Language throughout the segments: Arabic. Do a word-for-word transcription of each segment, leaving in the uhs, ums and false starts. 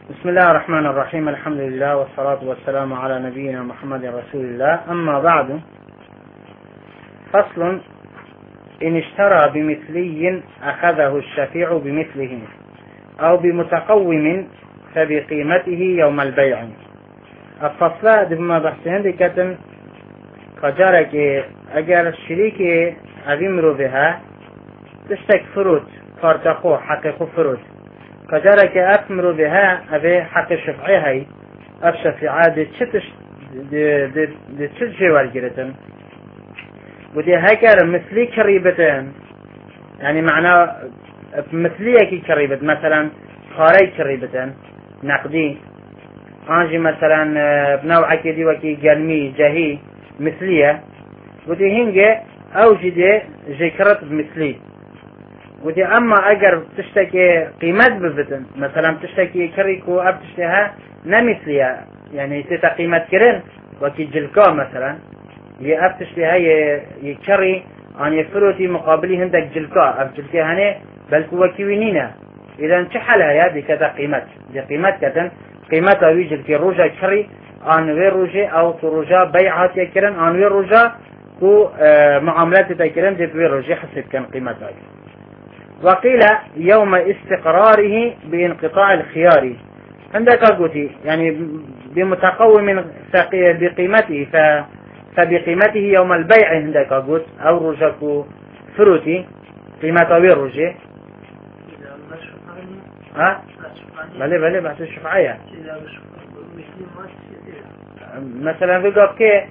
بسم الله الرحمن الرحيم. الحمد لله والصلاة والسلام على نبينا محمد رسول الله. أما بعد، فصل: إن اشترى بمثلي أخذه الشفيع بمثله أو بمتقوم فبقيمته يوم البيع. الفصل بما بحثين دكتن كجارك أجر الشريك أبيمرو بها تشتك فروت فارتقو حقيقو فروت كجارك أفمرو بها أبي حق شفعي هاي الشفيعة دي تشتش دي دي دي تشتش والجرتن ودي هكذا مثلي كريبتين، يعني معناه مثلية كي كريبت، مثلا خاري كريبتين نقدي أنجي مثلا بنوع كدي وكي جلمي جهي مثلية، ودي هنجي أوجد ذكرت بمثلي. ودي أما أجر تشتكي قيمات بفتن، مثلا تشتكي كريكو أب تشتها نمثلية، يعني تتا قيمة كرين وكي جلكا مثلا يأب تشتها يكري أن يفروتي مقابلي هندك جلكا أب جلكا هني بلكو وكيوينينا. إذا انشحلها يا دي كذا قيمات، دي قيمات كتن قيمتها ويجل كي روجا كري أن وير روجي أو تروجا بيعات يكرن أن وير روجا كو آه معاملات تكرن دي وير روجي حسب كان قيمتها. وقيل يوم استقراره بانقطاع الخيار، عندك قلتي يعني بمتقوم بقيمته فبقيمته يوم البيع عندك قلت أو رجاك فروتي قيمته وير روجي ها بله بله بحث الشفعية. مثلا في قاب كي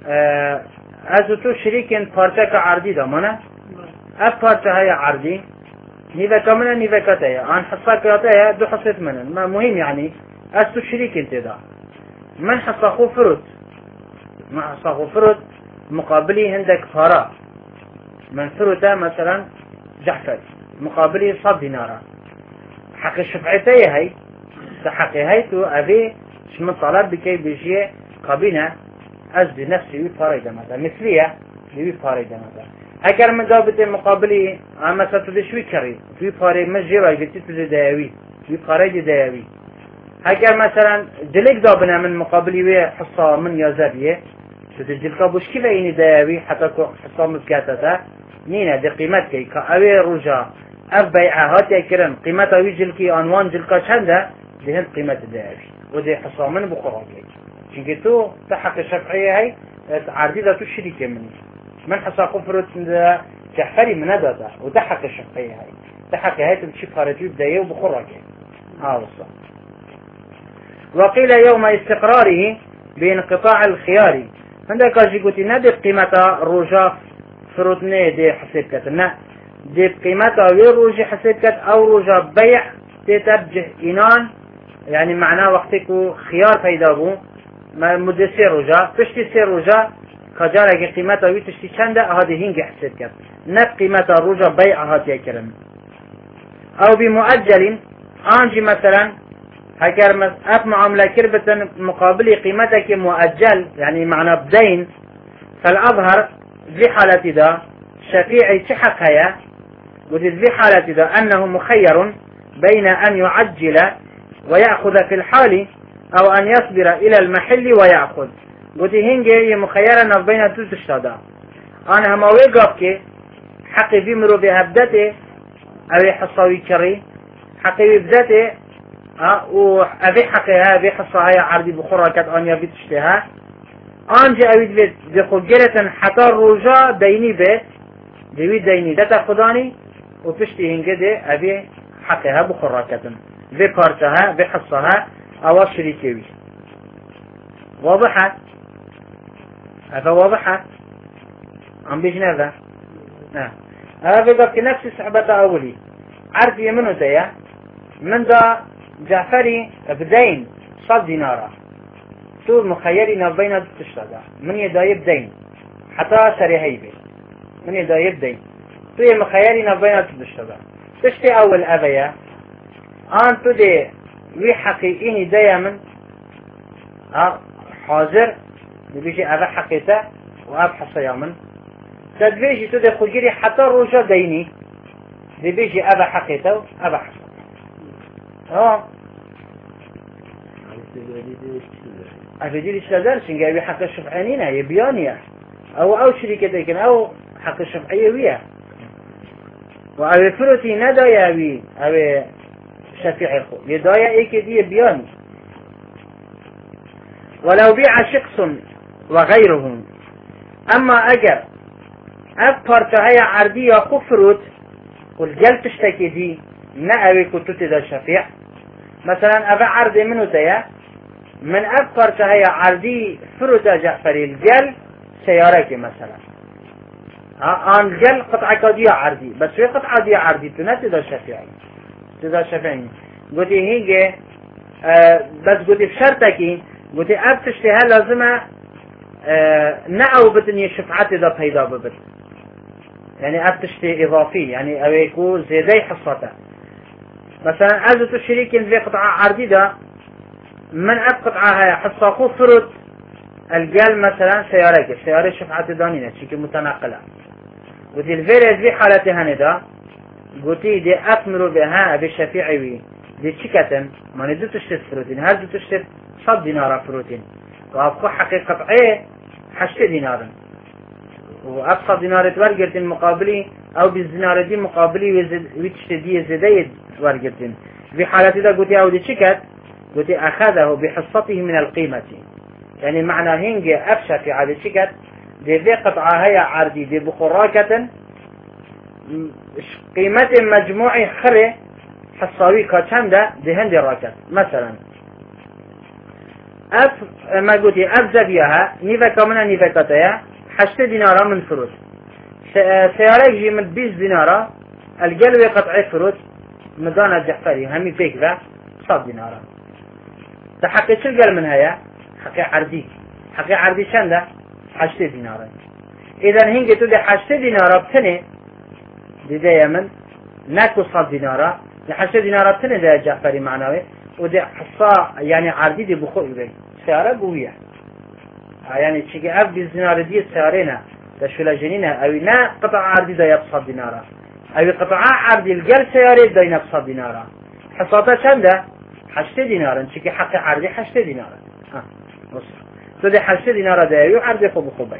ازو تو شريكين پارچه عردي دامانا اف پارچه هاي عردي نيفا كامنا نيفا كاتايا عن حصة كاتايا دو حصة منن، ما مهم يعني ازو شريكين تدا من حصة خو فرد من حصة خو فرد مقابلي عندك فارا من فرده مثلا جحفل مقابلي صد دينارا حق الشفعيتي هاي حقي هاي تو أبي شمن طلب بكي بيجي قابلنا أز بنفسي وفاريدة مثلا مثلية وفاريدة مثلا هكذا من دابت مقابلي أما ستدشوي كري في فاري مجرى قلت تدي داوي في فاريدة داوي هكذا مثلا جلك دابنا من مقابلي وحصة من يازابيه تدجلك بوش كيف إني داوي حتى حصة مزكاتة نينا دي قيمتك كأوي رجاء أف بيعات يكرن قيمتها ويجلكي عنوان جلكا شنده دهن قيمة داوي ودي حصة من بخراجي شنك تو تحق الشفعية هاي عردي ذا تو شريكة مني من حصة قفرت جحفري من هذا وتحق الشفعية هاي تحق هاي تمشي فارتي بداية وبخراجي هذا الصح. وقيل يوم استقراره بانقطاع الخيار عندك اجي قلت نادي قيمة رجاء فرطني دي حسيب كتنا دي قيمتها ويروجي حسيت كت أو رجا بيع تتبجه إنان، يعني معناه وقتك خيار فايدا بو مدة سير رجا تشتي سير رجا كجارة قيمتها ويتشتي چنده هذه هنجي حسيت كت نف قيمتها رجا بيع هاتي يكرم. أو بمؤجل أنجي مثلا هكر أف معاملة كربة مقابل قيمتك مؤجل، يعني معناه بدين، فالأظهر في حالة دا شفيعي تحق هيا وفي حالة ذا أنه مخير بين أن يعجل ويأخذ في الحال أو أن يصبر إلى المحل ويأخذ. قلت هنجي مخيرنا بين تلتشتادا أنا هم ويقفك حقي بيمرو بهبدته أو حصاوي كري حقي ببدته وأبي حقها بحصاها عردي بخرى أن يبي تشتها أنجي أبي بخجلة حتى الرجاء ديني به ديوي ديني دتا خداني وتشتي هنجدي أبي حقها بخراكة بكارتها بحصها أو شريكوي. واضحة؟ هذا واضحة؟ عم بيجنا هذا؟ نعم. هذا بقى نفس صحبة أولي عارف يمنو ديا من دا جعفري بدين صد دينارا تو مخيري نبينا تشتغل من يداي بدين حتى شري هيبه من يداي بدين توی مخیری نباید تدشتبه تشتی اول اویا آن تو دی وی حقیقی ندای من حاضر نبیشی اوه حقیقه و اوه حصیا من تدبیشی تو دی خودگیری حتی روشا دینی نبیشی اوه حقیقه و اوه حصیا أفيدي ليش لازال شنقابي حق الشفعانينا يبيانيا أو أو شركة لكن أو حق الشفعية وياه وأبي فروتي ندايا بي أبي شفيع خو يدايا إيه كدي بياني ولو بيع شخص وغيرهم أما أجر أفكر تهيا عردية خفروت والجل تشتكي دي نأوي كتوت ذا الشفيع مثلا أبا عرضي منو تيا من أفكر تهيا عردي فروت جعفري الجل سيارك مثلا آن الجل قطعة كدية عردي بس في قطعة دي عردي تنات ذا الشفيعي ذا الشفيعي قلتي هيجي أه بس قلتي بشرطكي قلتي أب تشتهي لازمة أه نأو بتني شفعات ذا بيدا ببت يعني أب تشتهي إضافي يعني أو يكون زيدي حصته مثلا أزت الشريك في قطعة عردي ده من أب قطعة حصة خو فرد الجال مثلا سيارة سيارة شفعات دانينة شكل متناقلة قلتي الفيريز في حالتها ندا قلتي دي أثمروا بها بشفيعي دي شكة ما ندو تشتت فروتين هل دو تشتت صد دينار فروتين وأبقى حقيقة ايه حشت دينار وأبقى دينار تورقرتين مقابلي أو بالدينار دي مقابلي ويتشت دي زديد تورقرتين في حالتي دا قلتي أو دي شكت قلتي أخذه بحصته من القيمة يعني معنى هنجي أفشى في عادة شكت دي ذي قطعة هي عردي دي بخراكة قيمة مجموعي خري حصاوي كاتشاندا دي هندي راكت مثلا أف ما قلتي أف زبيها نيفا كامنا نيفا كاتايا حشت دينارا من فروت سيارة يجي من بيس دينارا الجلوة قطعي فروت مدانا جحفري همي فيك ذا صد دينارا تحقي شو قال من هيا حقي عردي حقي عردي شندا حشت دينارا إذا هنجي تودي حشت دينارا بتني دي دي من ناكو صد دينارا لحشت دينارا بتني دي جعفري معنوي ودي حصا يعني عردي دي بخوئي بي سيارة قوية يعني تشيكي أف بالدينار دي سيارينا تشولا جنينة أو نا قطع عردي دي يبصد دينارا أو قطع عردي القل سياري دي نبصد دينارا حصاتا شندا حشت دينارا تشيكي حق عردي حشت دينارا ها بص تودي حشت دينارا دي عردي خو بخوبي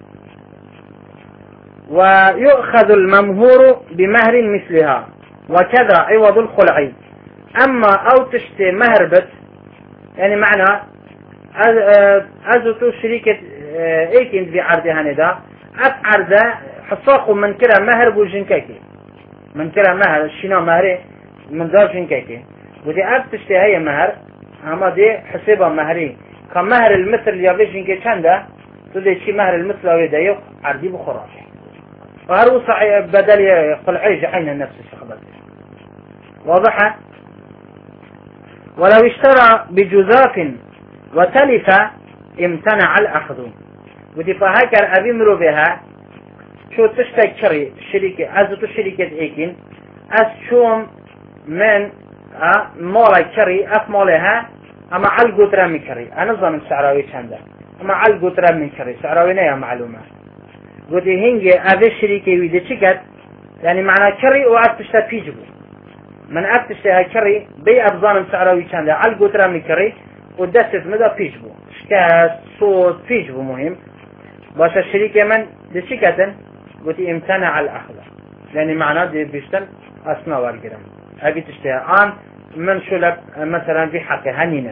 ويؤخذ الممهور بمهر مثلها وكذا عوض الخلعي أما أو تشتي مهر بت يعني معنى أزوتو شريكة ايكين في عرضها ندا أف عرضة حصاقو من كرا مهر بو جنكاكي من كرا مهر الشنا مهري من دار جنكاكي ودي أف تشتي هي مهر أما دي حسيبها مهري كمهر المثل اللي يبي جنكي چنده تودي شي مهر المثل أو يدايق عرضي بخراج وهروسع بدل قلعي جعين النفس الشخبات واضحة ولو اشترى بجزاف وتلف امتنع الأخذ ودي فهكر أبيمرو بها شو تشتك شري شركة أزتو شركة ايكين أس شوم من مولا شري أف مولها أما على القدرة من شري أنا ظن سعراوي شنده أما على القدرة من شري سعراوي نيا معلومة ودي هنجي أبي شركة ويدي شكت يعني معنى شري وأف تشتك فيجبو من أف تشتك شري بي أبظان سعراوي شنده على القدرة من شري ودست مدى فيجبو شكاس صوت فيجبو مهم باش الشريكة من دي شكتا قلت امتنع الأخذ يعني معناه دي بيشتن أسنا والقرم أبي تشتهي آن من شلب مثلا في حق هنينة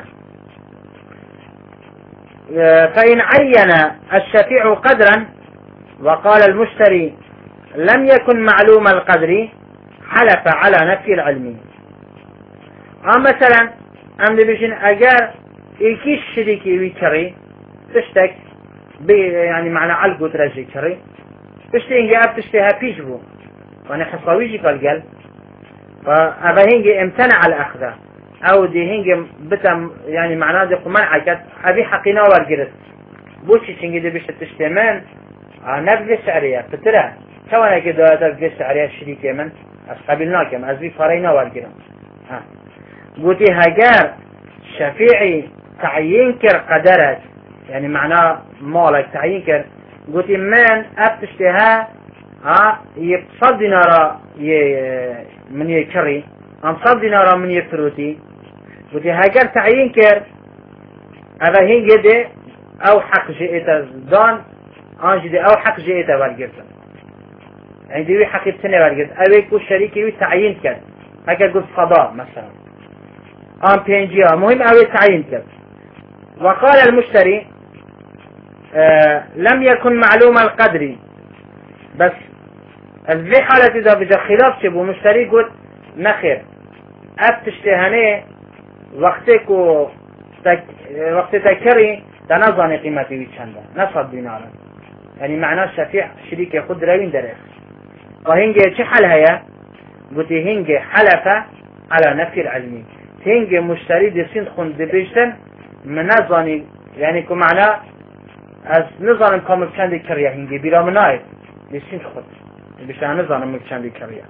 فإن عين الشفيع قدرا وقال المشتري لم يكن معلوم القدر حلف على نفي العلم آن مثلا أم دي بيشن أجار إيكيش شريكي ويكري تشتك بي يعني معنى علقو ترجي كري تشتي إنجي أب تشتيها بيجبو وانا حصاويجي قال فأبا هنجي امتنع الأخذ أو دي هنجي بتا يعني معناه دي قمنع كت أبي حقينا والقرد بوشي شنجي دي بيشت تشتمان نبذي سعرية فترى كوانا كده تبذي سعرية الشريكي من أسقبلناكم أزبي فرينا والقرد ها قلتي هجار شفيعي تعيينكر قدرت يعني معناه مالك تعيينكر قلت من أبتشتها ها يقصد دينارا من يكري أنصد دينارا من يفروتي قلت هاجر تعيينكر اوه هنگه ده او حق جئت دان آنجی ده او حق جئت ورگرتن يعني دوی حقی بتنه ورگرت اوه کو شریکی وی تعیین کرد اگر گفت قضاء مثلا آن پینجی ها مهم اوه تعیین کرد وقال المشتري آه لم يكن معلوم القدر بس الذي حالة إذا بجا خلاف شبه مشتري قلت نخير أب تشتهنه وقتك و تك... وقت تكري تنظن قيمتي بيتشنده نصد دينارا يعني معناه الشفيع شريك يخد روين درخ وهنجي چه حل هيا قلت هنجي حلفة على نفي العلمي هنجي مشتري دي سين خند بيشتن من نظني يعني كو معناه از نظانم كامل چند كريا هنجي بيرا منايد دي سين خد بيشتن نظانم چند كريا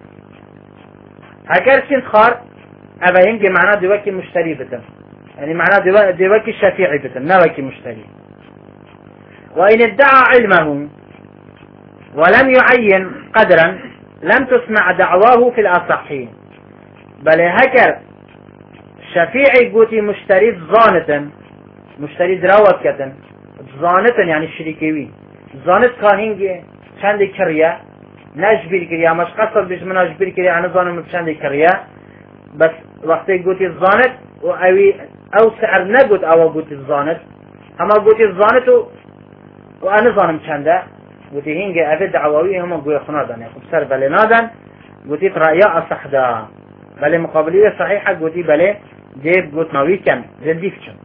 اگر سين خار اوه هنگه معنا دوکی مشتری بتن يعني معناه دوکی شفيعي بتن نوکی مشتري وإن ادعى علمه ولم يعين قدرا لم تسمع دعواه في الأصحين بل هكر شفيعي قوتي مشتري ظانتا مشتري دراوت كتن ظانتا يعني الشريكيوي ظانت كان هنگه چند كريا نجبير كريا مش قصد بيش من نجبير كريا عن ظانم چند كريا بس وقتی گوتی زانت و اوی او سعر نگوت او گوتی زانت اما گوتی زانت و و انا زانم چنده گوتی هنگه اوی دعواوی هما گوی خنا دانه خب سر بله نادن گوتی رأیا اصح دا بله مقابلی صحیحه گوتی بله جيب گوت ناوی کن زدیف چن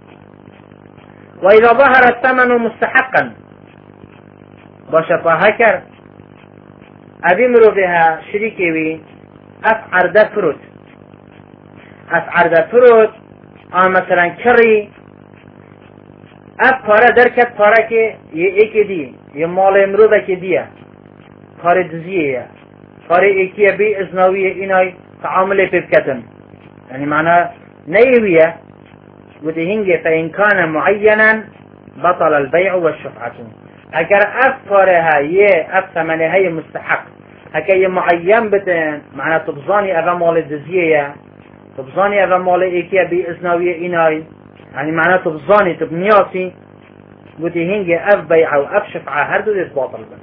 و اذا ظهر الثمن مستحقا باشه فهكر اوی مروفها شریکی وی اف عرده فروت اسعار ده فرود آن مثلا کری اف پاره درکت پاره که یه ایک دی یه مال امروده که دیه کار دزیه کار ایکیه بی ازناویه اینای تعامل پیبکتن یعنی معنی نیویه بوده هنگه فا این کان معینا بطل البیع و الشفعتون اگر اف پاره ها یه اف ثمنه های مستحق اگر یه معین بتن معنی تبزانی اف مال دزیه تبزاني اذا مال ايكيا بإسناوية إناي يعني معناه تبزاني تبنياسي قلتي هنجي اف بيع او اف شفعة هردو ديس باطل بن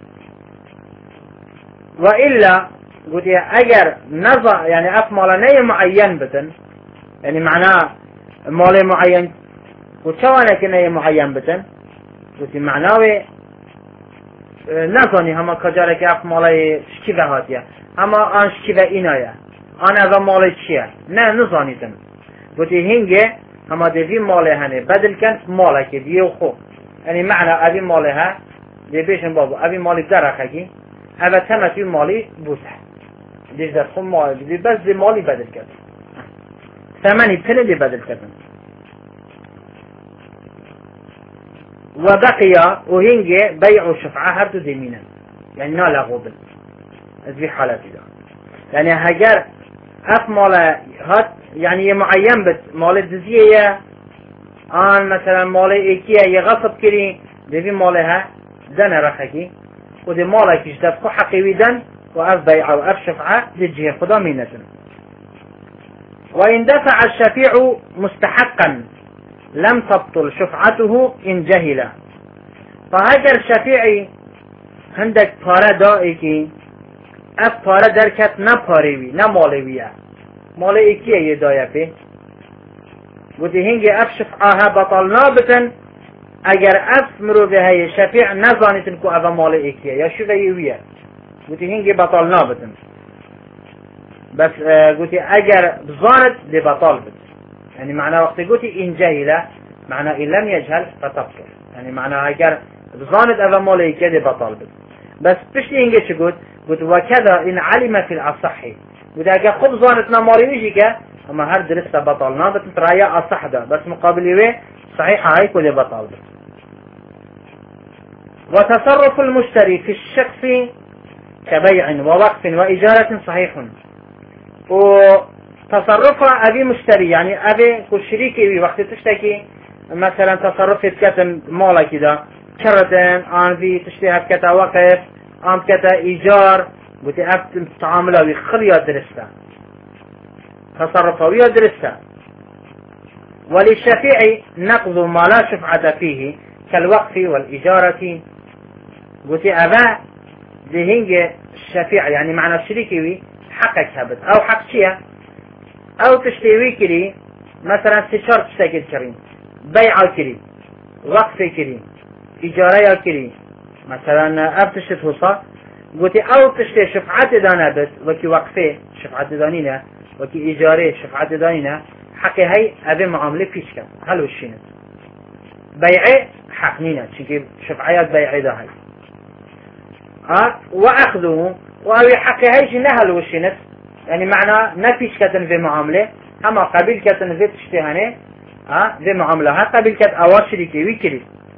وإلا قلتي اگر نظر يعني اف مالاني معين بتن يعني معناه مالي معين وشوانا كناي معين بتن قلتي معناه نظاني هما كجارك اف مالي شكيفة هاتيا هما آن شكيفة إنايا آن اوه مال چیه؟ نه نزانیدم گوتی هنگه اما دوی ماله هنه بدل کن ماله که دیه خو یعنی معنی اوی ماله ها دی بیشن بابا اوی مالی درخه کی اوه تمتی مالی بوسه دیش در خو مالی دی بس دی مالی بدل کن ثمنی پنه دی بدل کن و بقیه و هنگه بیع و شفعه هر دو دیمینن یعنی نالا غوبل از بی حالتی دا یعنی هگر اف مال هات يعني معين بس مال دزيه آن مثلا مال ایکیه یه غصب کری دوی مالها دن رخکی و دی مالکیش دفقو حقیوی دن و اف بیع و اف شفعه دی جه خدا مینتن و این دفع الشفيع مستحقا لم تبطل شفعته ان جهله فهجر شفيعي هندك پاره دائی که اف پاره درکت نه پارهوی نه مالویه مال ایکیه یه دایه پی بودی هنگی اف شفعه بطل نابتن اگر اف مروفه های شفیع نزانیتن که اف مال ایکیه یا شوه یویه بودی هنگی بطل نابتن بس گوتی اگر بزانت دی بطل بد يعني معنى وقت قوتي إن جهل معنى إن لم يجهل فتبطل يعني معنى اگر بزانت اف مال ایکیه دی بطل بد بس بشتي هنگی چه قلت قلت وكذا إن علم في الأصحي قلت أجا خب ظانتنا ماريوشي كا أما هر درسة بطلنا بتترايا أصح ده بس مقابل إيه صحيح هاي كل بطل ده. وتصرف المشتري في الشخص كبيع ووقف وإجارة صحيح وتصرفها أبي مشتري يعني أبي كل شريكي وقت تشتكي مثلا تصرف كتن مالا كده كرتن آن في تشتهي كتا وقف آن كتا إيجار قلت أبت تعامله ويخليها درسته تصرفه ويا درسته وللشفيع نقض ما لا شفعة فيه كالوقف والإجارة. قلت أبا ذهنج الشفيع يعني معنى الشريكي حقك هبت أو حق شيء أو تشتوي كري مثلا استشارة تشتكي كريم بيع كري وقف كري إجارة كري مثلا أب تشت هصا قلت أو تشتي شفعة دانا بس وكي وقفه شفعة دانينا وكي إجارة شفعة دانينا حقي هاي أبي معاملة فيش كم هل وشينت بيعي حق نينا شكي شفعيات بيعي ده هاي أه وأخذه وأبي حقي هاي شي نهل وشينت يعني معنى نفيش كتن في معاملة أما قبيل كتن في تشتهانه أه في معاملة ها قبيل كت أوار شريكي ويكري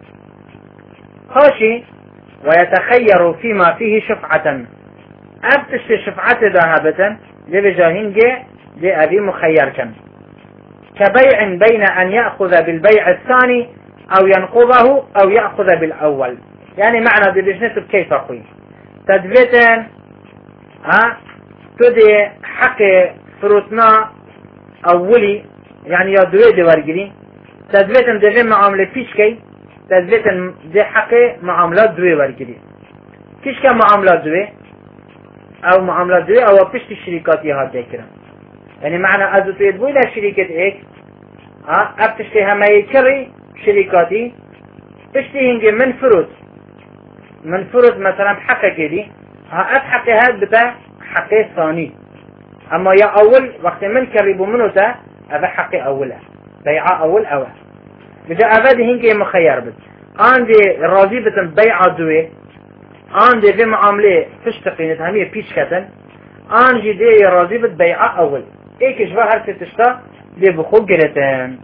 خاشي ويتخير فيما فيه شفعة أبتشت شفعة ذهبة لبجاهنجة لأبي مخير كم كبيع بين أن يأخذ بالبيع الثاني أو ينقضه أو يأخذ بالأول. يعني معنى دي بجنس كيف أخوي تدفيتن ها تدي حق فروتنا أولي يعني يا دوي دي ورقلي تدفيتن دي معاملة فيش كي تدفيتن دي حق معاملات دوي ورقلي كيش كا معاملات دوي أو معاملات دوي أو بشت الشركات هاد ذكرا. يعني معنى أزو تريد بوي لا شركة إيك ها أبتشتي هما يكري شركاتي تشتي هنجي من فروت من فروت مثلا حقا كدي ها أب حقي هاد بتا حقي ثاني أما يا أول وقت من كريبو منو تا أبا حقي أولا بيعة أول أول بجا أبا دي هنجي مخير بس عندي راضي بتن بيعة دوي عندي في معاملة تشتقينت همية بيش كتن عندي دي راضي بت بيعة أول ايك اشبه هرسي تشتا دي بخوب جرتين.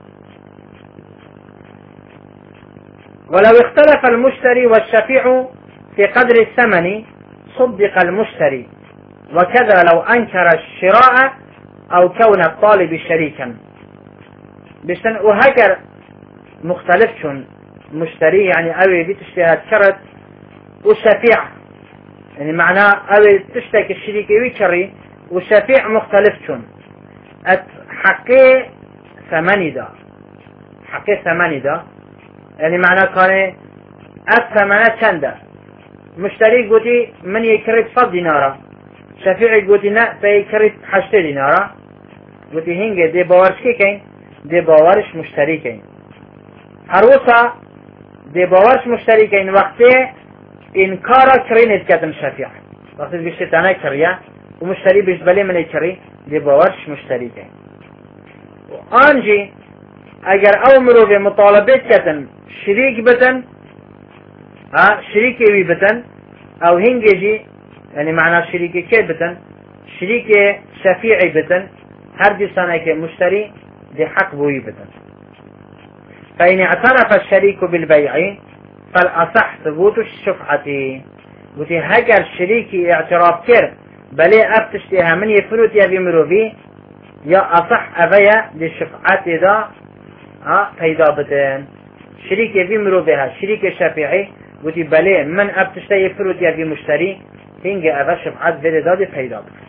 ولو اختلف المشتري والشفيع في قدر الثمن صدق المشتري وكذا لو أنكر الشراء أو كون الطالب شريكا بشتن وهكر مختلف شون مشتري يعني أوي بتشتهى كرت والشفيع يعني معناه أوي تشتكي الشريك ويكري والشفيع مختلف شون حقي ثماني دا حقي ثماني دا يعني معناه كان الثمنة چنده مشتري قوتي من يكرد صد دينارا شفيعي قوتي نا فيكرد حشت دينارا قوتي هنگه دي باورش كي كين دي باورش مشتري كين هروسا دي باورش مشتري كين وقتی انكارا كرينت كتن شفيع وقتی بشتانه كريا ومشتري بجبالي من يكري دي باورش مشتري كين وانجي اگر او مروفي مطالبات كتن شريك بتن ها شريكي وي بتن او هنجي يعني معنى شريكي كي بتن شريكي شفيعي بتن هر دي سنة كي مشتري دي حق بوي بتن. فإن اعترف الشريك بالبيع فالأصح ثبوت الشفعة وتي هجر شريكي اعتراف كر بلي ابتشتها من يفروت يبي مروفي يا أصح أبيا دي الشفعة دا ها پیدا بتن شريك يبي مروفيها شريك شفيعي وتي بلي من ابتشتي فروت يبي مشتري هنجي أبا شفعة فيدي دادي پیدا بتن.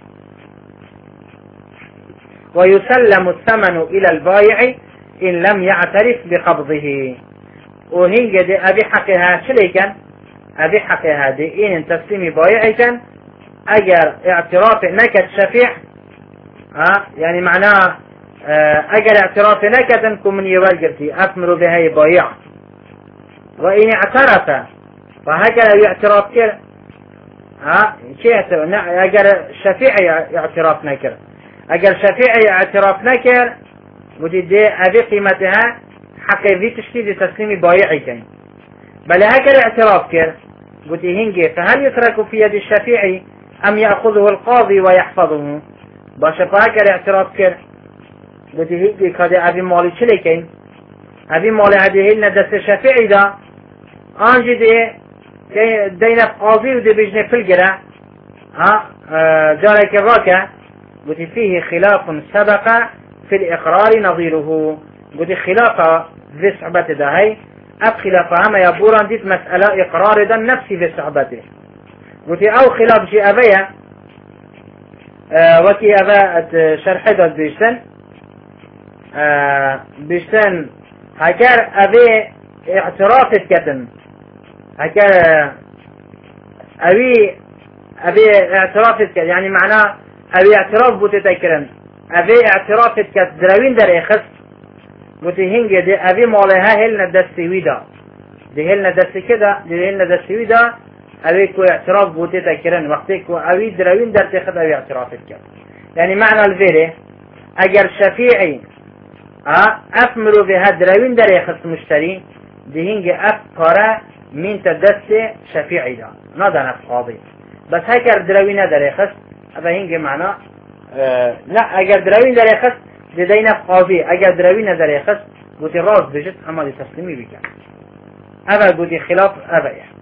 ويسلم الثمن إلى البائع إن لم يعترف بقبضه وهنجي دي أبي حقها شليكا أبي حقها دي إن تسليمي بائعي كان أجر اعتراف نكت شفيع ها يعني معناه أجر اعتراف نكت انكم من يوالقرتي أثمر بها بائع وإن اعترف فهكذا اعتراف كر ها شيء أجر شفيعي اعتراف نكر أجر شفيعي اعتراف نكر وجد أبي قيمتها حقي في تشكيل تسليم بائعي كان بل هكذا اعتراف كر قلت هنجي فهل يترك في يد الشفيعي أم يأخذه القاضي ويحفظه باشا فهكذا اعتراف كر قلت هنجي كده أبي مالي شليكين أبي مالي هذه ندس الشفيعي دا أنجي دي دينا قاضي ودي بيجني في الجرع ها ذلك الراكع قلت فيه خلاف سبق في الإقرار نظيره قلت خلافة في صحبة دهي أب خلافة هما يبوران ديت مسألة إقرار دا نفسي في صحبته قلت أو خلاف شيء أبيا أه وكي أبا شرح دا بيشتن اه بشتن هكر أبي اعترافت كتن هكر أبي أبي اعترافت كتن يعني معناه أبي اعتراف بوتتكرن أبي اعترافت كت دروين در اخص بوتي هنگه دي أبي مالها هلنا دستوي دا دي هلنا دست كده دي هلنا دستوي دا أبي كو اعتراف بوتتكرن وقتی كو أبي دروين در تخد أبي اعترافت كت يعني معنى الفيري اگر شفيعي افمرو به دروين در اخص مشتري دي هنگه اف كارا من تدست شفيعي دا نادن اف قاضي بس هكر دروين در اخص ابا هنگه معنى اه لا اگر دروين در اخص دي دين اف قاضي اگر دروين در اخص قوتي راز بجد اما دي تسليمي بك ابا قوتي خلاف ابا يعني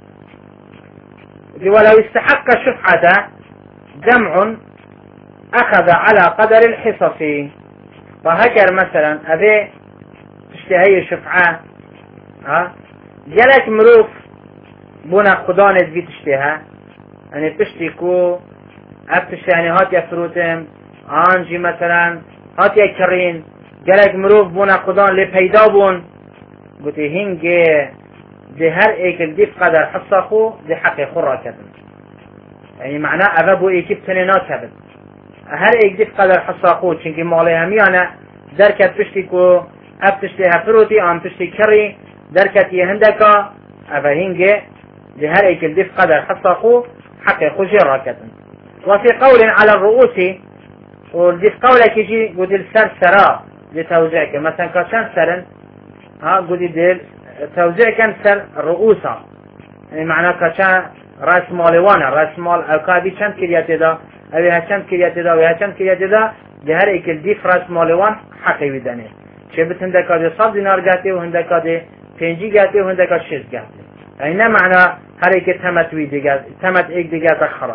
ولو استحق شفعة جمع أخذ على قدر الحصص فهكر مثلا أبي تشتهي شفعة ها جلك مروف بنا خدانت بي تشتها يعني تشتكو أب تشتهني هات يفروتم آنجي مثلا هات يكرين جلك مروف بنا خدان لپيدا بون قلتي هنگي دي هر ايكل دي قدر حصخو دي حق خورا كتن يعني معناه أبابو ايكي بتنينات كبن هر ایک دیف قدر حساقو چنکی مالی همیانه درکت پشتی کو اف پشتی هفروتی آن پشتی کری درکت یه هندکا اف هنگه دی هر ایک دیف قدر حساقو حق خوشی را کتن وفي قول على الرؤوس والديف قولك يجي قد السر سرا لتوزيعك مثلا كاشان سرن ها قد ديل توزيع كان سر رؤوسا يعني معناه كاشان راس مالوانا راس مال القابي كم كريات دا اوی هچند کریت دا و هچند کریت دا ده هر ایکل دی فرس مالوان حقی بدنه چه بت هندکا ده صد دینار گهته و هندکا ده پنجی گهته و هندکا شش گهته یعنی نه معنی هر ایک تمتوی دیگر تمت ایک دیگر تخرا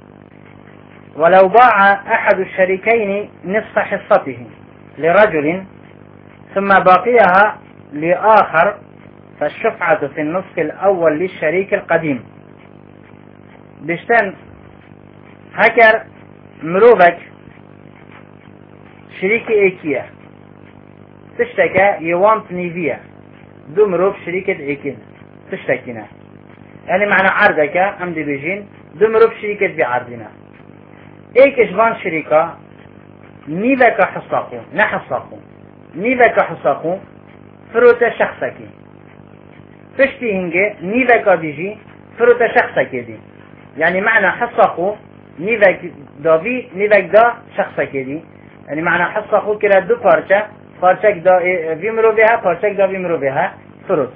ولو باع احد الشريكين نصف حصته لرجل ثم باقيها لآخر فالشفعة في النصف الأول للشريك القديم بشتن هكر مروفك شريك ايكيا تشتكى يوانت نيفيا دو مروف شريكة ايكين تشتكينا يعني معنى عرضك ام دي بيجين دو مروف شريكة بعرضنا ايكش بان شريكة نيفك حصاقو نحصاقو نيفك حصاقو فروت شخصك تشتي هنجي نيفك ديجي فروت شخصك دي يعني معنى حصاقو نيفك دافي نيفك دا شخصك دي يعني معنى حصاقو كلا دو پارچه پارچك دا بيمرو بها پارچك دا بيمرو بها فروت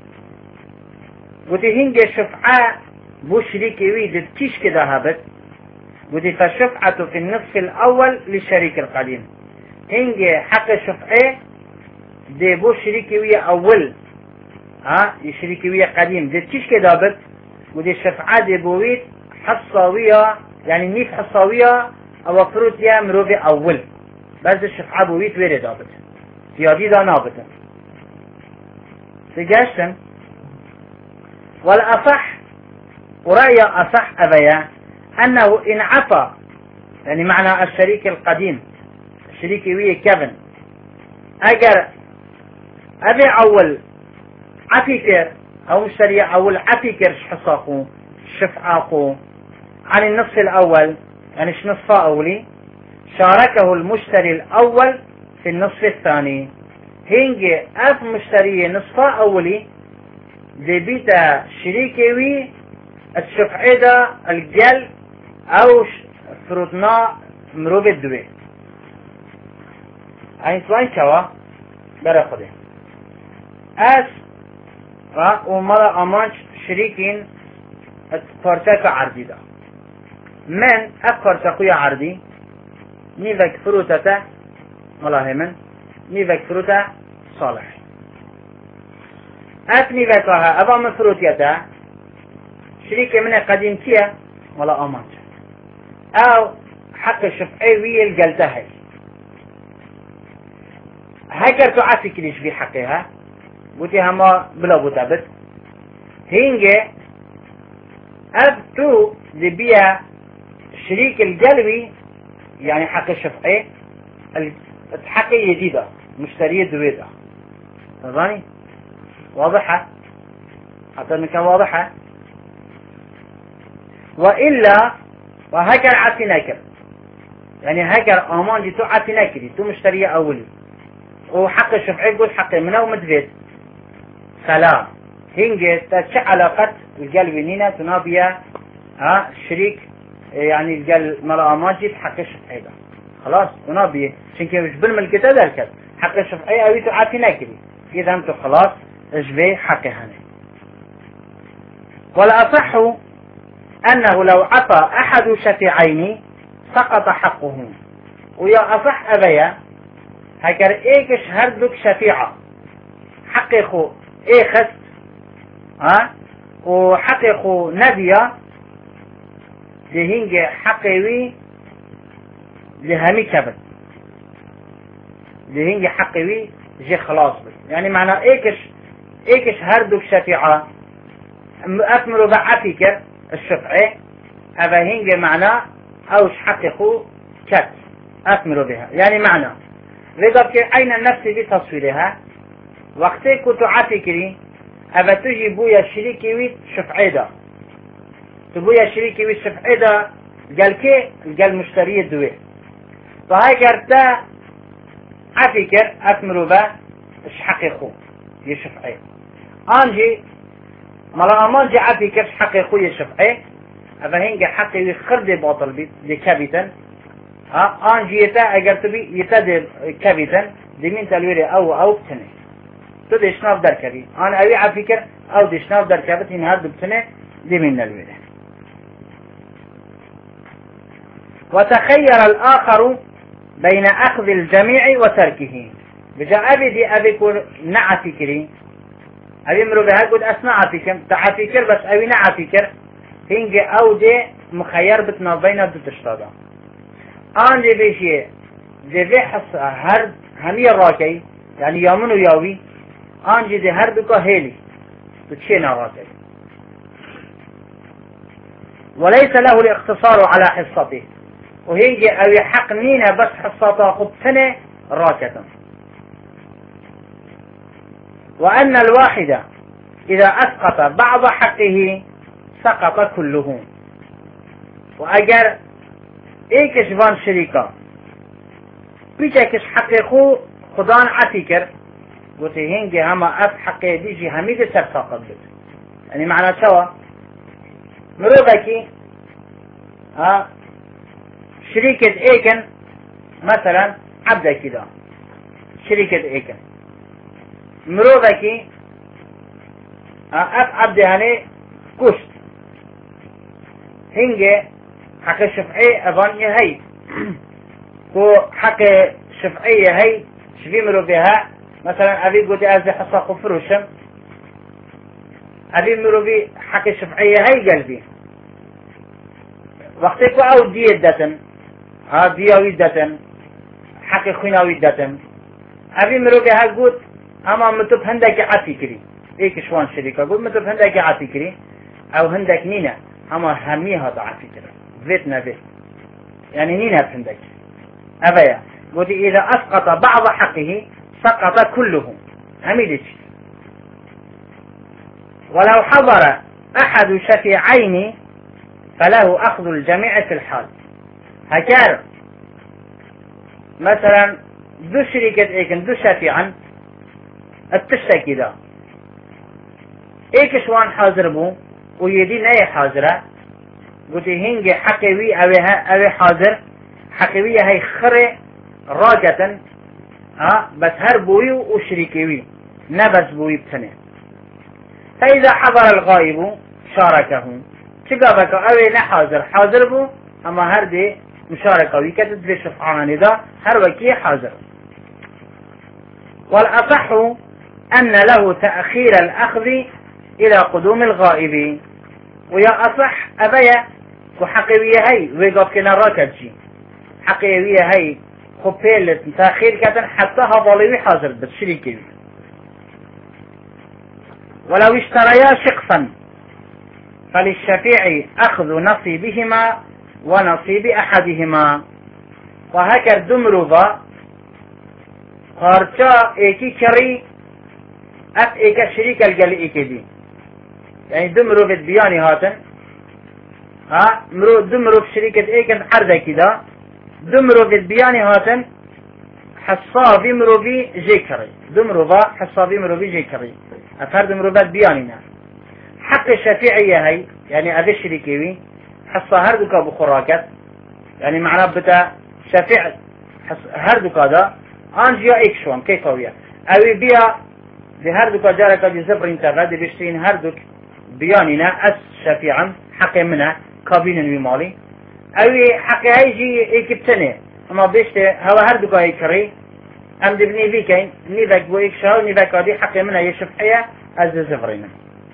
قلتي هنجي شفعة بو شريكي ويد تيش كده هابت قلتي فالشفعة في النصف الأول للشريك القديم هنجي حق شفعة دي بو شريكي ويا أول ها شريكي ويا قديم دي تيش كده هابت قلتي الشفعة دي بويد حصاوية يعني نيف حصاوية او فروت يا مروفي اول بس الشفعة بويت ويري دابت زيادي دا نابتا تجاشتن والأصح ورأي أصح أبيا أنه إن عطى يعني معنى الشريك القديم الشريك ويه كيفن أجر أبي أول عفيكر أو مشتري أول عفيكر حصاقو شفعاقو عن النصف الأول يعني ايش نصف أولي شاركه المشتري الأول في النصف الثاني هنجي أف مشتري نصف أولي دي بيتا شريكي الشفعي دا الجل أو فرطنا مروب الدوي عين سوين كوا برا خده أس ومرا أمانش شريكين پارچه عرضی دا من اف پارچه عرضی نیوک فروتته ملاهمن نیوک فروته صالح اف نیوک ها ابا من فروتیته شريك من قديم كيا ولا امانش او حق شفعي ويا الجلتهي هكر تعافي كليش في حقها قلتي هما بلا بوتابت هينجي أب تو دي بيها شريك القلبي يعني حق الشفعي الحقي جديدة مشتري دويدا. تظني واضحة؟ حتى انك واضحة. وإلا وهكر عتي نكر، يعني هكر امان دي تو عتي نكري تو مشتري اولي وحق الشفعي يقول حقي منه ومدفيد سلام هنجي تتش علاقة القلب نينا تنابيا ها شريك، يعني القلب ملا اماجي حق الشفعي ده خلاص تنابيا عشان كده مش بالملك تذكر حق الشفعي اوي تو عتي نكري اذا انتو خلاص اشبه حقي هنا. والأصح أنه لو عطى أحد شفيعين سقط حقه. ويا أصح أبيا هكر إيكش هردك شفيعة حقيقو إيخس ها وحقيقو نبيا لهنج حقيوي لهمي كبت لهنج حقيوي جي خلاص بس، يعني معنى إيكش إيكش هردك شفيعة أكمل بعفكر الشفعي أبا هنج معناه أوش حقيقو كت أكمل بها، يعني معنى لذلك أين النفس بتصويرها وقتي كنت عفكري أبا تجي بويا شريكي ويت شفعي دا تبويا شريكي ويت شفعي دا قال كي قال مشتري الدوي فهاي كرتا عفكر أكمل بها إش حقيقو يشفعي أنجي ملا أمان جاء في كرش حقي خوي الشفعي أفهنج حقي خرد باطل بيت لكابيتا ها آن جيتا أجرت بي يتد كابيتا دمين تلويري أو أو بتني تو دشناف در كبي أنا أبي عفكر أو دشناف در كبت إن هاد بتني دمين تلويري. وتخير الآخر بين أخذ الجميع وتركه بجاء أبي دي أبي كل نعفكري أبي مرو بها قد أسمع فيكم تعافيكر بس أبي نعافيكر هنجي أو دي مخير بتنا بين بتشتادا آن دي بيشي دي في حس هرد همي الراكي يعني يامن وياوي آن دي دي هردك هيلي بتشينا راكي وليس له الاقتصار على حصته وهنجي أبي حق نينا بس حصته خب سنة راكة. وأن الواحد إذا أسقط بعض حقه سقط كله. وأجر إيكش بان شريكا بيجاكش حقيقو خدان عفكر قلت هنجي هما أف حقي ديجي هميد سر ساقط بيت، يعني معنى سوا مروبكي ها شريكة إيكن مثلا عبدا كده شريكة إيكن مروبكي أف عبد هني كشت هنجي حق الشفعي أبان هي كو حق الشفعي هي شفي مرو بها مثلا أبي قلت أزي حصا خفروشم أبي مرو بي حق الشفعي هي قلبي وقتك أو دي الدتن ها دياوي الدتن حق خويناوي الدتن أبي مرو بها قلت أما متب هندك عطي كري إيك شوان شريكا قلت متب هندك عطي كري أو هندك نينا أما هميها ضعفي كري فيتنا فيت يعني نينا هندك أبايا قلت إذا أسقط بعض حقه سقط كله هميدش. ولو حضر أحد شفيعين فله أخذ الجميع في الحال. هكار مثلا دو شركة إيكن دو شفيعا التشتكي ذا إيك شوان حاضر بو ويدين أي حاضرة قلت هنجي حقوي أوي حاضر حقوي هي خري راجة ها بس هر بوي وشريكوي نبس بوي بتنه. فإذا حضر الغائب شاركه تقابك أوي نحاضر حاضر بو أما هر دي مشاركة ويكتب في شفعان ذا هر وكي حاضر. والأصح أن له تأخير الأخذ إلى قدوم الغائب. ويا أصح أبيا وحقيوية هاي ويقف كنا راكتشي حقيوية هاي خبيلة تأخير كتن حتى هضالي حاضر بالشريكي. ولو اشتريا شخصا فللشفيع أخذ نصيبهما ونصيب أحدهما. وهكذا دمرضا پارچا ایکی کری اف ایک شریک الگل ایکی دی يعني دو مروفت بياني هاتن ها مرو دو مروف شريكة ايكن عرضة كده دو مروفت بياني هاتن حصافي مروفي جيكري دو مروفا حصافي مروفي جيكري افرد مروفات بيانينا حق الشفيعية هاي يعني ابي الشريكيوي حصة هردوكا بخراكت يعني معناه بتا شفيع هردوكا دا انجيا ايك شوان كيف هويا اوي بيا بهردوكا جاركا جزبرين تغاد بيشتين هردوك بياننا أس شفيعا حق منه كابين المالي أوي حق هيجي إكبتني أما بيشته هوا هردوكا يكري أم دبني بيكين نيفك بو إكشار نيفك هذه حق منه يشفحية أز زفرين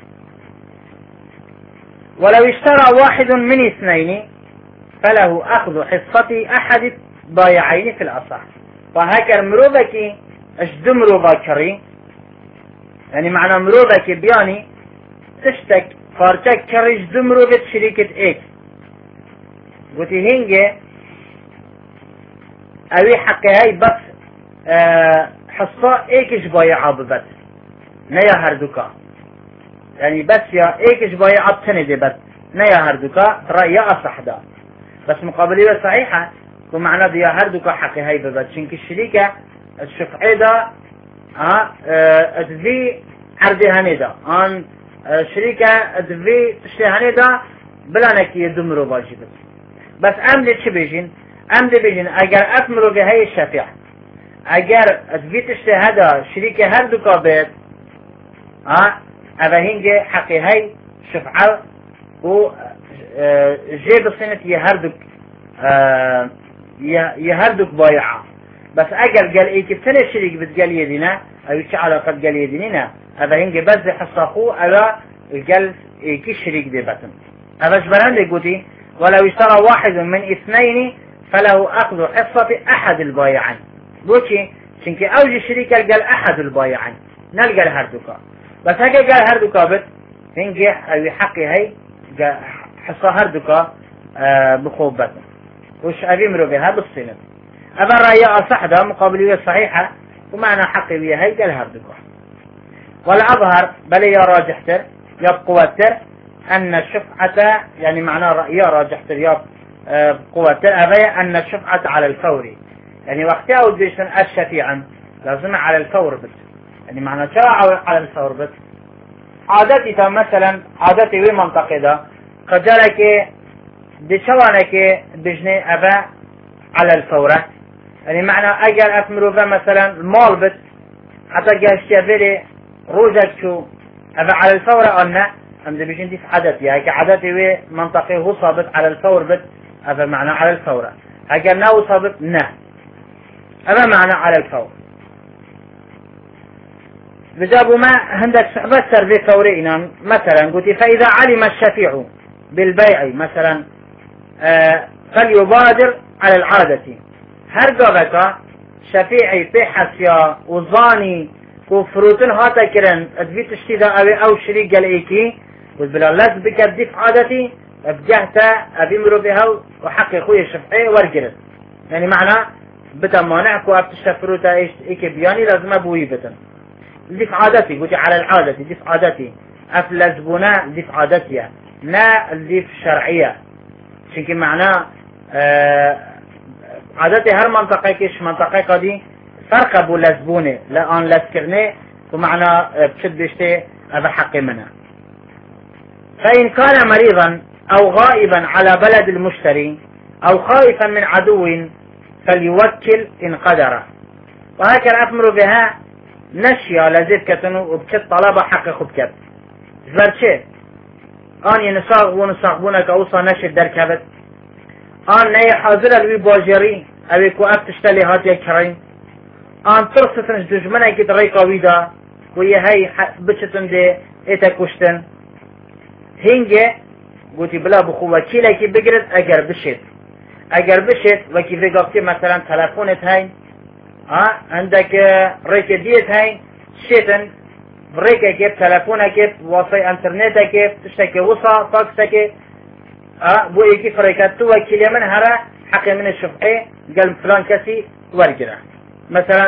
ولو اشترى واحد من اثنين فله أخذ حصة أحد الضايعين في الأصح وهكذا مروبك أشدم مروبا كري يعني معنى مروبك بياني تشتك فارتك كريج دمرو بيت شريكة ايك قلتي هنجي اوي حقي هاي بس اه حصة ايكش بايعة ببت نيا هردوكا يعني بس يا ايكش بايعة بتندي بس نيا هردوكا رأي اصح دا بس مقابلية صحيحة ومعنى دي هردوكا حقي هاي ببت شنك الشريكة الشفعي دا اه اتذي عردي هني دا ان شريكة دفي تشتهاني دا بلانك يدمرو باجي بس بس امدي چه بيجين امدي بيجين اگر اتمرو به هاي الشفيع اگر دفي تشتهادا شريكة هر دو كابت اه اوه هنگه حقي هاي شفعة و جي بصينة يهردك اه يهردك بايعة بس اگر قال ايكي بتنى الشريك بتقال يدينا او يتش علاقة قال يدينينا هذا هنجي بس حصاخو على الجل كي شريك دي بتن هذا جبران دي قوتي ولو اشترى واحد من اثنين فله اخذ حصة احد البايعين بوشي شنكي اوجي شريك قال احد البايعين نلقى الهردوكا بس هكا قال هردوكا بت هنجي او حقي هاي حصة هردوكا آه بخوب بتن وش ابي مرو بها بالصينة ابا الرأي اصح ده مقابلية صحيحة ومعنى حقي بها هاي قال هردوكا والأظهر بل يا راجحتر يا قوتر أن الشفعة يعني معناه يا راجحتر يا قوتر أبي أن الشفعة على الفور يعني وقتها وديشن الشفيعا لازم على الفور بس يعني معنى شرع على الفور بس عادتي مثلا عادتي وين منطقة ده قجلك بشوانك بجني أبا على الفورة يعني معنى أجل أثمروا مثلا المال بس حتى جاشتي روجك شو أبا على الفور أنا هم ده بيجين دي في عادتي هيك عادتي وي منطقي هو صابت على الفور بت أبا معنى على الفور هيك ناو صابت نه أبا معنى على الفور بجابوا ما عندك بسر في فورينا مثلا قلت فإذا علم الشفيع بالبيع مثلا آه فليبادر على العادة هرقبك شفيعي في حسيا وظاني وفروتن هاتا كرن ادفي تشتيدا اوي او شريك قال ايكي وبلا لاز بك دفع عادتي ابجهتا ابي مرو بها وحقي خويا الشفعي ورقرت يعني معنى بتا مانعك وابتشتا فروتا ايش ايكي بياني لازم ابوي بتن دفع عادتي قلت على العادة دفع عادتي افلزبونا دفع عادتي نا الدفع شرعية شنكي معناه آه عادتي هر منطقة كيش منطقة قدي فرق ابو لزبونه لان لسكرني ومعنى بشد بيشتي هذا حقي منها فإن كان مريضا أو غائبا على بلد المشتري أو خائفا من عدو فليوكل إن قدر وهكذا أثمر بها نشيا لزيفكة وبكت طلبة حق خبكت زبرشي آن ينصاغ ونصاغبونك أوصى نشي الدركبت آن نهي حاضرة الوي باجري أبيكو أفتشتلي هاتي كريم آن ترصتن دجمنه كي تغيقا ويدا وهي هاي بچتن دي ايتا كشتن هنگه قلتي بلا بخوة كيلا كي بقرد اگر بشت اگر بشت وكي في قاقتي مثلا تلفونت هاي ها عندك ريك ديت هاي شيتن بريك كيف تلفونه كيف وصي انترنت كيف تشتكي وصا فاكسك ها بو يكي فريكات تو كيلي من هرا حقي من الشفعي قال فلان كسي ورقنا مثلا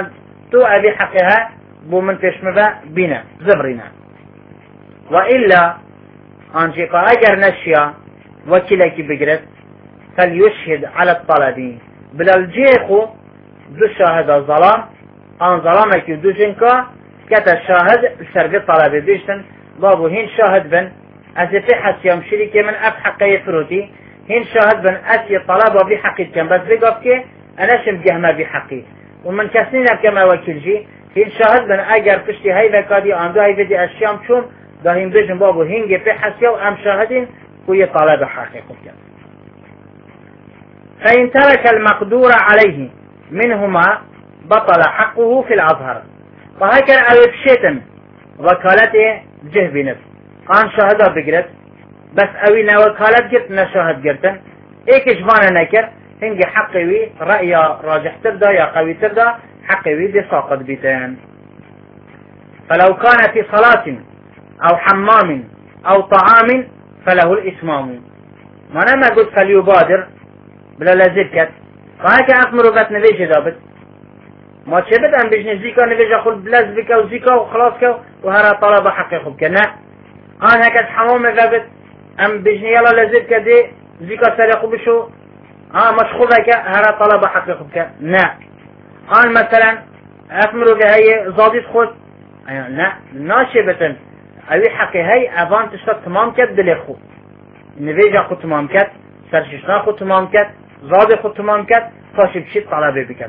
تو أبي حقها بو من تشمبا بنا زبرنا وإلا أنجيقا أجر نشيا وكلك بقرت فليشهد على الطلب بلا الجيخو دو شاهد الظلام أن ظلامك دو جنكا كتا شاهد سرق الطلب بيشتن بابو هين شاهد بن أسفي حسيام شريكي من أف حقي فروتي هين شاهد بن أسي طلب بحقي كم بس بقفك أنا شم جهما بحقي ومن كسنين كما وكيل جي هين شاهد بن أجر كشتي هاي بكادي عنده هاي بدي أشيام شوم داهين بيجن بابو هينجي في حسيا وأم شاهدين كوي طلب حقي كم فإن ترك المقدور عليه منهما بطل حقه في الأظهر فهكذا أو بشيتن وكالته جه بنفس قان شاهده بقرت بس أوي نا وكالت قرت نشاهد قرتن ايك اجبانا نكر هنجي حقوي رأي راجح تردا يا قوي تردا حقوي دي ساقط بيتان فلو كان في صلاة أو حمام أو طعام فله الإسمام ما أنا ما قلت فليبادر بلا لازلكت فهكا أثمر بات نفيش دابت ما تشبت أم بيجني زيكا نفيش أقول بلاز بكا وزيكا وخلاص كا وهرا طلب حقي خبك نا أنا هكا حمام دابت أم بيجني يلا لازلكا دي زيكا سريقو بشو آه مشخوبك هرا طلب حقي خبك نا أنا مثلا أثمر بهاي زاديت خود نا ناشبة أوي حقي هاي أفان تشتت تمام كت دلي خو نفيج أخو تمام كت سرششنا خو تمام كت زاد خو تمام كت فاشي بشيت طلبه بكت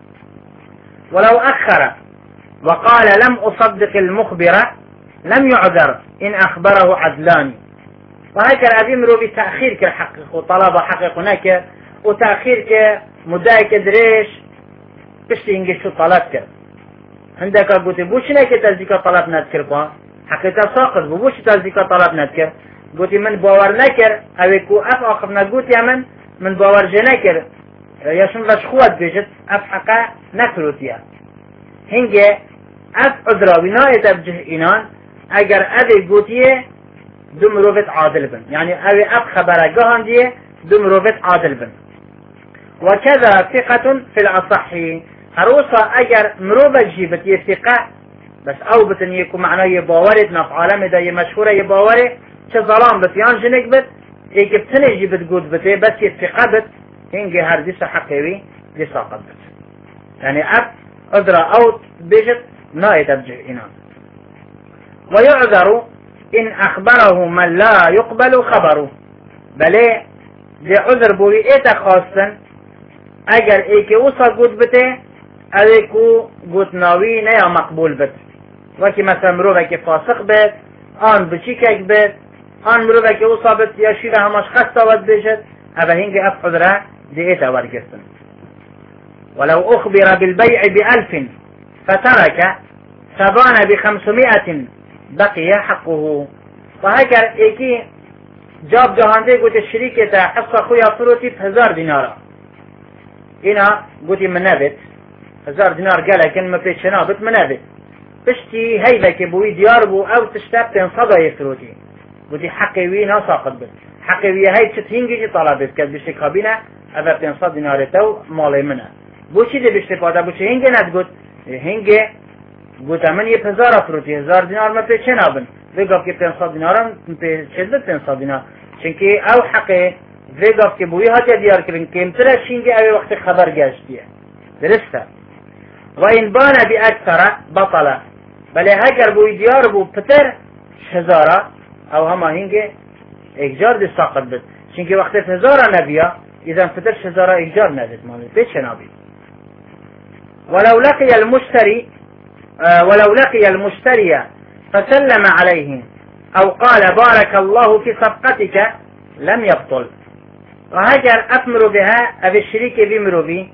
ولو أخر وقال لم أصدق المخبر لم يعذر إن أخبره عدلان وهكذا أبي مرو بتأخير كالحقق وطلب حقق هناك وتأخير كمدايك دريش بشتي هنجي شو طلبك عندك قلت بوش ناك تزيك طلب نذكر با حقيقة ساقط بوش تزيك طلب نذكر قلت من باور نكر أويكو أف آخر نقول يمن من باور جنكر يشون رشخوات بيجت أف حقا نكروتيا هنجي أف عذرا بناية بجه إنان أجر أبي قوتيه دم روفت عادل بن يعني أبي أف خبر قهان ديه دم روفت عادل بن وكذا ثقة في الأصح هروسا أجر مروفة جيبت يثقة بس أو بتن يكون معناه يباورد نف عالم ده يمشهورة يباوره چه ظلام بت يان جنك بت ايك بتنجي بتقود بت بس يثقة بت هنجي هر دي حقيوي دي ساقط بت يعني أب أدرى أو بيجت نايت أبجه إنان ويعذر إن أخبره من لا يقبل خبره بلي دي عذر بوي إيتا خاصا أجر إيكي وصا قود بته أليكو قود ناوي نيا مقبول بت وكي مثلا مروفك فاسق بت آن بچيكك بت آن مروفك وصا بت يشير هماش خستا ود بيجت أبا هنجي أف عذره دي إيتا ورقستن ولو أخبر بالبيع بألف فترك فبان بخمسمائة بقي حقه فهكذا إيكي جاب جهانده قلت الشريكة حصة خويا فروتي بهزار دينارا إنا قلت من نابت هزار دينار قال لكن ما فيش نابت من نابت بشتي هيبك بوي ديار بو أو تشتاب تنصدى يفروتي قلت حقي وينا ساقط بس حقي ويا هاي تتهنجي طلبت كد بشتي خابينة أبا تنصد دينار تو مالي منها بوشي دي بشتي فادا بوشي هنجي ندقل هنجي قلت من يب هزار افروتي هزار دينار ما فيش نابن ويقف كي تنصد دينارا في شدة تنصد دينار چونكي او حقي ويقف كي بوي هاتي ديار كرن كيمترا شنجي اوي وقت خبر جاشتيه درسته وإن بان بأكثر بطل بل هكر بوي ديار بو بتر هزارا او هما هنجي اكجار دي ساقط بس چونكي وقت هزارا نبيا اذا فترش هزارا اكجار نازل مالي فيش نابي ولو لقي المشتري آه ولو لقي المشتري فسلم عليه او قال بارك الله في صفقتك لم يبطل وهكر أثمر بها أبي الشريك بيمرو بي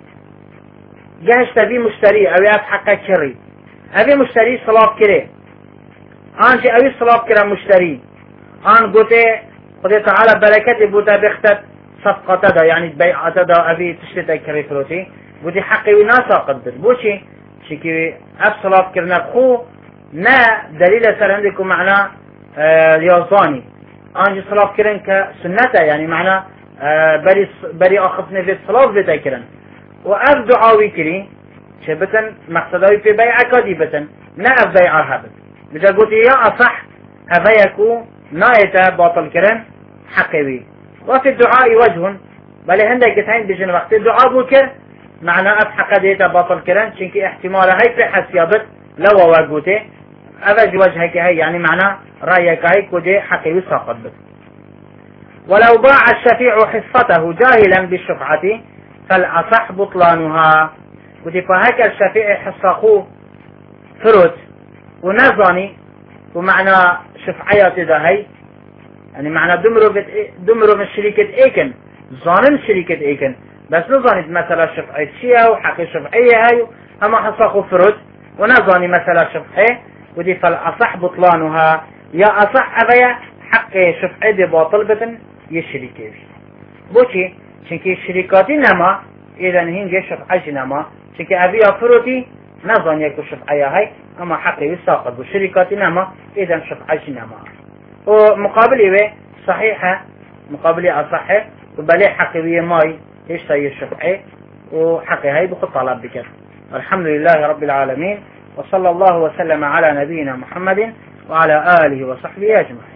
جهشت بي مشتري أو يأف حقا كري أبي مشتري صلاة كري آنجي أبي صلاة كري مشتري آن قلت قلت تعالى بركة بوتا بيختت صفقة دا يعني بيعة دا أبي تشتت كري فلوتي قلت حقي وناسا قدر بوشي شكي أب صلاة كرنا خو نا دليل سر عندكم معنى آه يوزاني آنجي صلاة كرن كسنة يعني معنى آه بري بري أخذ نفس صلاة بتاكرن وأف دعاوي كري شبتن مقصدوي في بيع كادي بتن نأف بيعها بت بجا قلت يا أصح أفيكو نايتا باطل كرن حقيوي. وفي الدعاء وجه بل هندك تحين بجن وقت الدعاء بوكر معنى أف حق ديتا باطل كرن شنكي احتمال هاي في حسيابت لو وقوته أفج وجهك هاي يعني معنى رأيك هاي كده حقيوي ساقط بت. ولو باع الشفيع حصته جاهلا بالشفعة فالأصح بطلانها. ودي فهك الشفيع حصخوه فرد ونظني ومعنى شفعيات ده هي يعني معنى دمرو بت دمرو من شركة ايكن ظانن شركة ايكن بس نظني مثلا شفعية شيئا وحق شفعية هاي اما حصخوه فرد ونظني مثلا شفعية. ودي فالأصح بطلانها يا أصح أبيا حق شفعية باطل بتن يشركه بوشي چونكي شركاتي نما إذا هنجي شفعي نما چونكي أبي أفروتي نظن يكو شفعي هاي أما حقي يساقط بشركاتي نما إذا شفعي نما. ومقابل إيه صحيحة مقابل أصحة وبلي حقي ماي إيش تاي الشفعي وحقي هاي بخط طلب بك. الحمد لله رب العالمين وصلى الله وسلم على نبينا محمد وعلى آله وصحبه أجمعين.